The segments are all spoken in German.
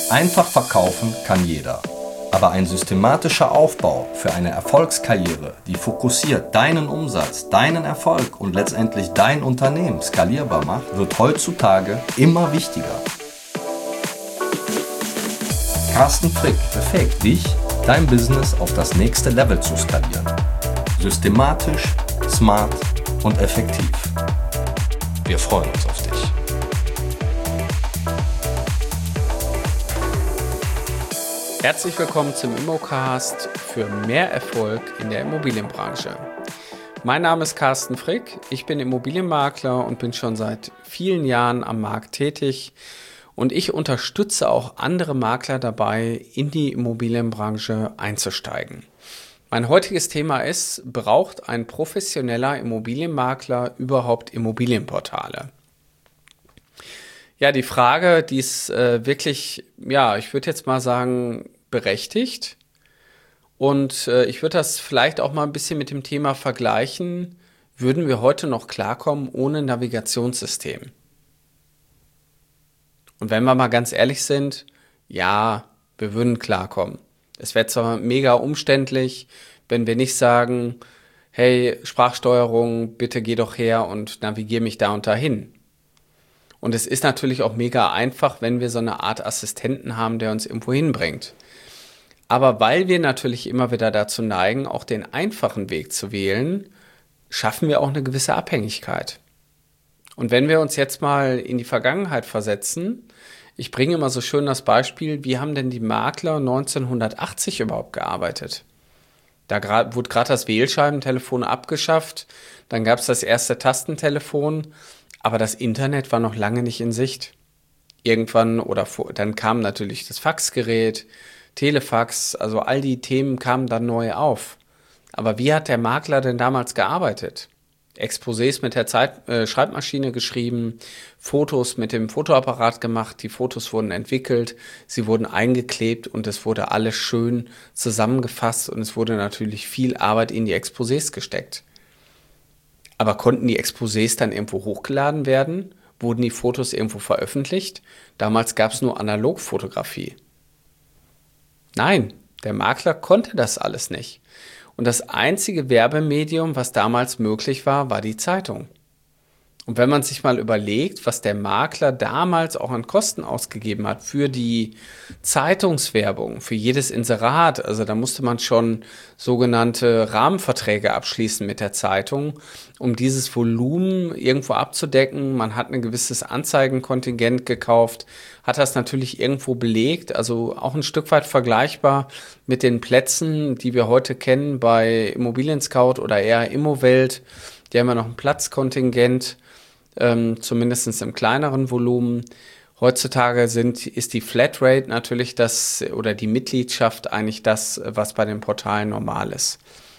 Einfach verkaufen kann jeder. Aber ein systematischer Aufbau für eine Erfolgskarriere, die fokussiert deinen Umsatz, deinen Erfolg und letztendlich dein Unternehmen skalierbar macht, wird heutzutage immer wichtiger. Carsten Frick befähigt dich, dein Business auf das nächste Level zu skalieren. Systematisch, smart und effektiv. Wir freuen uns auf dich. Herzlich willkommen zum Immocast für mehr Erfolg in der Immobilienbranche. Mein Name ist Carsten Frick, ich bin Immobilienmakler und bin schon seit vielen Jahren am Markt tätig und ich unterstütze auch andere Makler dabei, in die Immobilienbranche einzusteigen. Mein heutiges Thema ist, braucht ein professioneller Immobilienmakler überhaupt Immobilienportale? Ja, die Frage, die ist wirklich, ich würde jetzt mal sagen, berechtigt. Und ich würde das vielleicht auch mal ein bisschen mit dem Thema vergleichen. Würden wir heute noch klarkommen ohne Navigationssystem? Und wenn wir mal ganz ehrlich sind, ja, wir würden klarkommen. Es wäre zwar mega umständlich, wenn wir nicht sagen, hey, Sprachsteuerung, bitte geh doch her und navigier mich da und dahin. Und es ist natürlich auch mega einfach, wenn wir so eine Art Assistenten haben, der uns irgendwo hinbringt. Aber weil wir natürlich immer wieder dazu neigen, auch den einfachen Weg zu wählen, schaffen wir auch eine gewisse Abhängigkeit. Und wenn wir uns jetzt mal in die Vergangenheit versetzen, ich bringe immer so schön das Beispiel, wie haben denn die Makler 1980 überhaupt gearbeitet? Da wurde gerade das Wählscheibentelefon abgeschafft, dann gab es das erste Tastentelefon, aber das Internet war noch lange nicht in Sicht. Dann kam natürlich das Faxgerät, Telefax, also all die Themen kamen dann neu auf. Aber wie hat der Makler denn damals gearbeitet? Exposés mit der Schreibmaschine geschrieben, Fotos mit dem Fotoapparat gemacht, die Fotos wurden entwickelt, sie wurden eingeklebt und es wurde alles schön zusammengefasst und es wurde natürlich viel Arbeit in die Exposés gesteckt. Aber konnten die Exposés dann irgendwo hochgeladen werden? Wurden die Fotos irgendwo veröffentlicht? Damals gab es nur Analogfotografie. Nein, der Makler konnte das alles nicht. Und das einzige Werbemedium, was damals möglich war, war die Zeitung. Und wenn man sich mal überlegt, was der Makler damals auch an Kosten ausgegeben hat für die Zeitungswerbung, für jedes Inserat, also da musste man schon sogenannte Rahmenverträge abschließen mit der Zeitung, um dieses Volumen irgendwo abzudecken. Man hat ein gewisses Anzeigenkontingent gekauft, hat das natürlich irgendwo belegt, also auch ein Stück weit vergleichbar mit den Plätzen, die wir heute kennen bei Immobilien Scout oder eher Immowelt. Die haben ja noch ein Platzkontingent, zumindest im kleineren Volumen. Heutzutage ist die Flatrate natürlich die Mitgliedschaft eigentlich das, was bei den Portalen normal ist.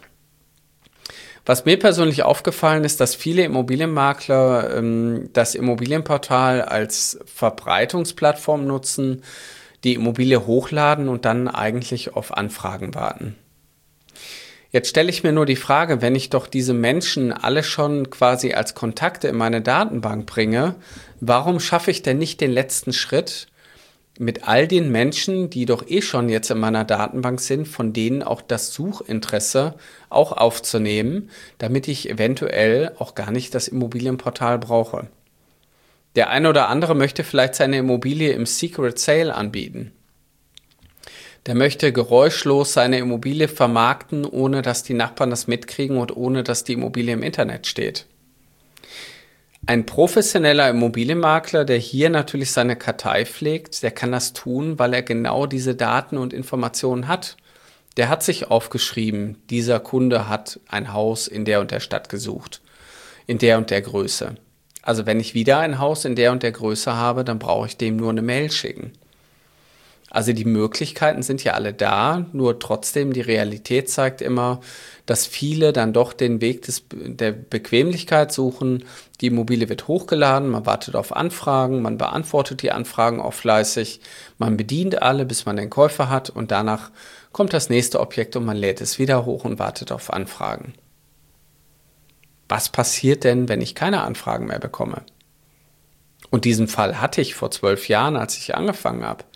Was mir persönlich aufgefallen ist, dass viele Immobilienmakler das Immobilienportal als Verbreitungsplattform nutzen, die Immobilie hochladen und dann eigentlich auf Anfragen warten. Jetzt stelle ich mir nur die Frage, wenn ich doch diese Menschen alle schon quasi als Kontakte in meine Datenbank bringe, warum schaffe ich denn nicht den letzten Schritt mit all den Menschen, die doch schon jetzt in meiner Datenbank sind, von denen auch das Suchinteresse auch aufzunehmen, damit ich eventuell auch gar nicht das Immobilienportal brauche. Der eine oder andere möchte vielleicht seine Immobilie im Secret Sale anbieten. Der möchte geräuschlos seine Immobilie vermarkten, ohne dass die Nachbarn das mitkriegen und ohne dass die Immobilie im Internet steht. Ein professioneller Immobilienmakler, der hier natürlich seine Kartei pflegt, der kann das tun, weil er genau diese Daten und Informationen hat. Der hat sich aufgeschrieben, dieser Kunde hat ein Haus in der und der Stadt gesucht, in der und der Größe. Also wenn ich wieder ein Haus in der und der Größe habe, dann brauche ich dem nur eine Mail schicken. Also die Möglichkeiten sind ja alle da, nur trotzdem die Realität zeigt immer, dass viele dann doch den Weg der Bequemlichkeit suchen. Die Immobilie wird hochgeladen, man wartet auf Anfragen, man beantwortet die Anfragen auch fleißig, man bedient alle, bis man den Käufer hat und danach kommt das nächste Objekt und man lädt es wieder hoch und wartet auf Anfragen. Was passiert denn, wenn ich keine Anfragen mehr bekomme? Und diesen Fall hatte ich vor 12 Jahren, als ich angefangen habe.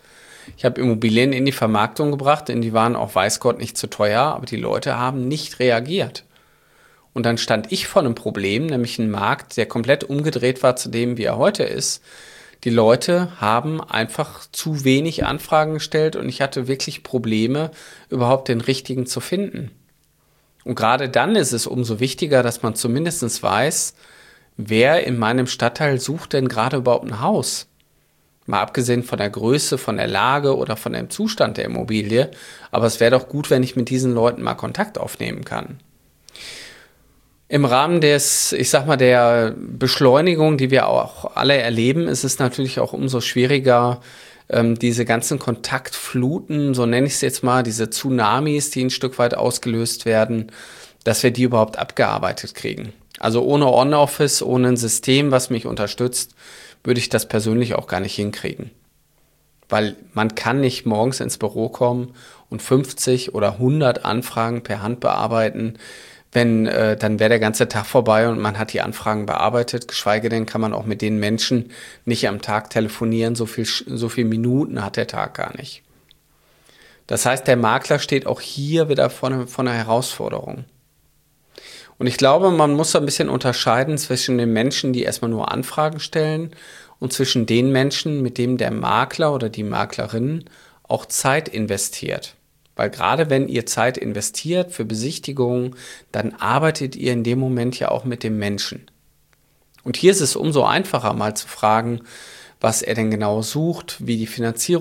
Ich habe Immobilien in die Vermarktung gebracht, denn die waren auch weiß Gott nicht zu teuer, aber die Leute haben nicht reagiert. Und dann stand ich vor einem Problem, nämlich einen Markt, der komplett umgedreht war zu dem, wie er heute ist. Die Leute haben einfach zu wenig Anfragen gestellt und ich hatte wirklich Probleme, überhaupt den richtigen zu finden. Und gerade dann ist es umso wichtiger, dass man zumindest weiß, wer in meinem Stadtteil sucht denn gerade überhaupt ein Haus. Mal abgesehen von der Größe, von der Lage oder von dem Zustand der Immobilie. Aber es wäre doch gut, wenn ich mit diesen Leuten mal Kontakt aufnehmen kann. Im Rahmen der Beschleunigung, die wir auch alle erleben, ist es natürlich auch umso schwieriger, diese ganzen Kontaktfluten, so nenne ich es jetzt mal, diese Tsunamis, die ein Stück weit ausgelöst werden, dass wir die überhaupt abgearbeitet kriegen. Also ohne On-Office, ohne ein System, was mich unterstützt, würde ich das persönlich auch gar nicht hinkriegen. Weil man kann nicht morgens ins Büro kommen und 50 oder 100 Anfragen per Hand bearbeiten. Dann wäre der ganze Tag vorbei und man hat die Anfragen bearbeitet. Geschweige denn kann man auch mit den Menschen nicht am Tag telefonieren. So viel Minuten hat der Tag gar nicht. Das heißt, der Makler steht auch hier wieder vor einer Herausforderung. Und ich glaube, man muss ein bisschen unterscheiden zwischen den Menschen, die erstmal nur Anfragen stellen und zwischen den Menschen, mit denen der Makler oder die Maklerin auch Zeit investiert. Weil gerade wenn ihr Zeit investiert für Besichtigungen, dann arbeitet ihr in dem Moment ja auch mit dem Menschen. Und hier ist es umso einfacher, mal zu fragen, was er denn genau sucht, wie die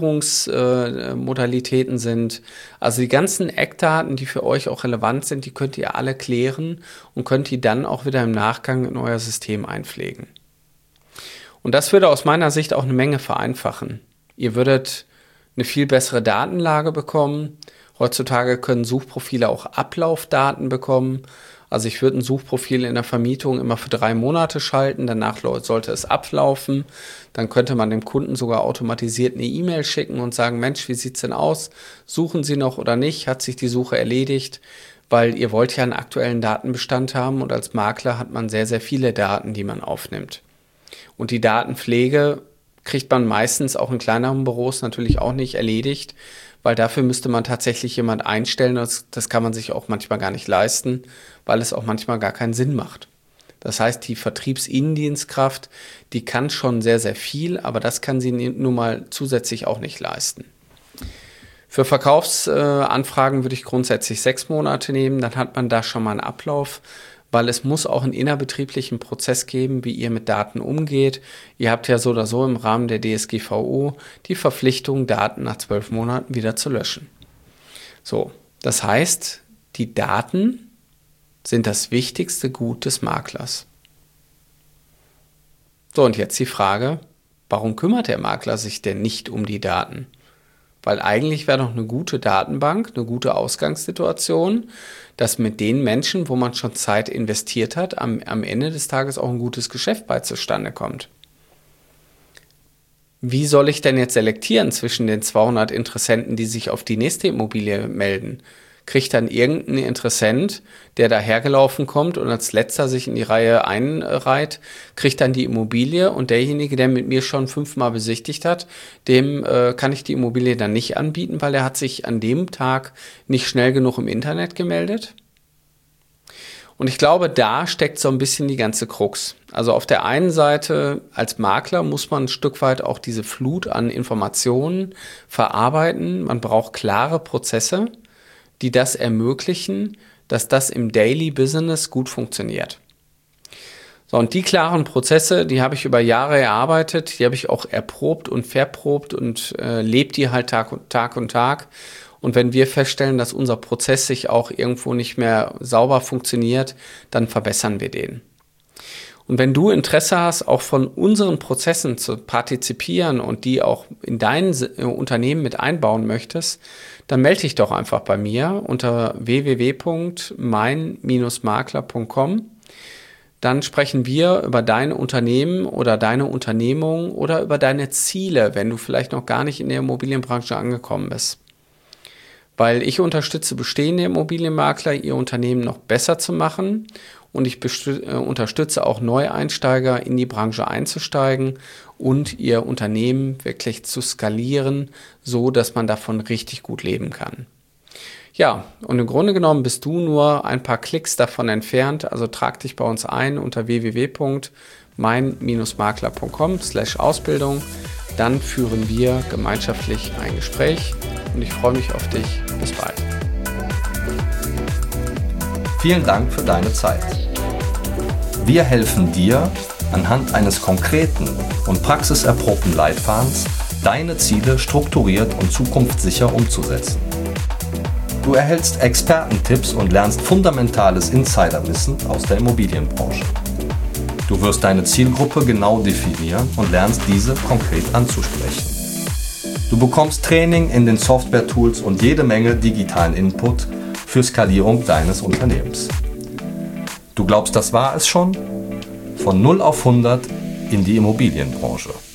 Finanzierungsmodalitäten sind. Also die ganzen Eckdaten, die für euch auch relevant sind, die könnt ihr alle klären und könnt die dann auch wieder im Nachgang in euer System einpflegen. Und das würde aus meiner Sicht auch eine Menge vereinfachen. Ihr würdet eine viel bessere Datenlage bekommen. Heutzutage können Suchprofile auch Ablaufdaten bekommen. Also ich würde ein Suchprofil in der Vermietung immer für 3 Monate schalten, danach sollte es ablaufen. Dann könnte man dem Kunden sogar automatisiert eine E-Mail schicken und sagen, Mensch, wie sieht's denn aus? Suchen Sie noch oder nicht? Hat sich die Suche erledigt? Weil ihr wollt ja einen aktuellen Datenbestand haben und als Makler hat man sehr, sehr viele Daten, die man aufnimmt. Und die Datenpflege kriegt man meistens auch in kleineren Büros natürlich auch nicht erledigt, weil dafür müsste man tatsächlich jemand einstellen. Das kann man sich auch manchmal gar nicht leisten, weil es auch manchmal gar keinen Sinn macht. Das heißt, die Vertriebsinnendienstkraft, die kann schon sehr, sehr viel, aber das kann sie nun mal zusätzlich auch nicht leisten. Für Verkaufsanfragen würde ich grundsätzlich 6 Monate nehmen, dann hat man da schon mal einen Ablauf, weil es muss auch einen innerbetrieblichen Prozess geben, wie ihr mit Daten umgeht. Ihr habt ja so oder so im Rahmen der DSGVO die Verpflichtung, Daten nach 12 Monaten wieder zu löschen. So, das heißt, die Daten sind das wichtigste Gut des Maklers. So, und jetzt die Frage, warum kümmert der Makler sich denn nicht um die Daten? Weil eigentlich wäre doch eine gute Datenbank, eine gute Ausgangssituation, dass mit den Menschen, wo man schon Zeit investiert hat, am Ende des Tages auch ein gutes Geschäft bei zustande kommt. Wie soll ich denn jetzt selektieren zwischen den 200 Interessenten, die sich auf die nächste Immobilie melden? Kriegt dann irgendein Interessent, der dahergelaufen kommt und als letzter sich in die Reihe einreiht, kriegt dann die Immobilie und derjenige, der mit mir schon 5-mal besichtigt hat, dem kann ich die Immobilie dann nicht anbieten, weil er hat sich an dem Tag nicht schnell genug im Internet gemeldet. Und ich glaube, da steckt so ein bisschen die ganze Krux. Also auf der einen Seite als Makler muss man ein Stück weit auch diese Flut an Informationen verarbeiten. Man braucht klare Prozesse, die das ermöglichen, dass das im Daily Business gut funktioniert. So, und die klaren Prozesse, die habe ich über Jahre erarbeitet, die habe ich auch erprobt und verprobt und lebe die halt Tag und Tag. Und wenn wir feststellen, dass unser Prozess sich auch irgendwo nicht mehr sauber funktioniert, dann verbessern wir den. Und wenn du Interesse hast, auch von unseren Prozessen zu partizipieren und die auch in dein Unternehmen mit einbauen möchtest, dann melde dich doch einfach bei mir unter www.mein-makler.com. Dann sprechen wir über dein Unternehmen oder deine Unternehmung oder über deine Ziele, wenn du vielleicht noch gar nicht in der Immobilienbranche angekommen bist. weil ich unterstütze bestehende Immobilienmakler, ihr Unternehmen noch besser zu machen, und ich unterstütze auch Neueinsteiger, in die Branche einzusteigen und ihr Unternehmen wirklich zu skalieren, so dass man davon richtig gut leben kann. Ja, und im Grunde genommen bist du nur ein paar Klicks davon entfernt, also trag dich bei uns ein unter www.mein-makler.com/Ausbildung. Dann führen wir gemeinschaftlich ein Gespräch und ich freue mich auf dich. Bis bald. Vielen Dank für deine Zeit. Wir helfen dir, anhand eines konkreten und praxiserprobten Leitfadens deine Ziele strukturiert und zukunftssicher umzusetzen. Du erhältst Expertentipps und lernst fundamentales Insiderwissen aus der Immobilienbranche. Du wirst deine Zielgruppe genau definieren und lernst diese konkret anzusprechen. Du bekommst Training in den Software-Tools und jede Menge digitalen Input für Skalierung deines Unternehmens. Du glaubst, das war es schon? Von 0 auf 100 in die Immobilienbranche.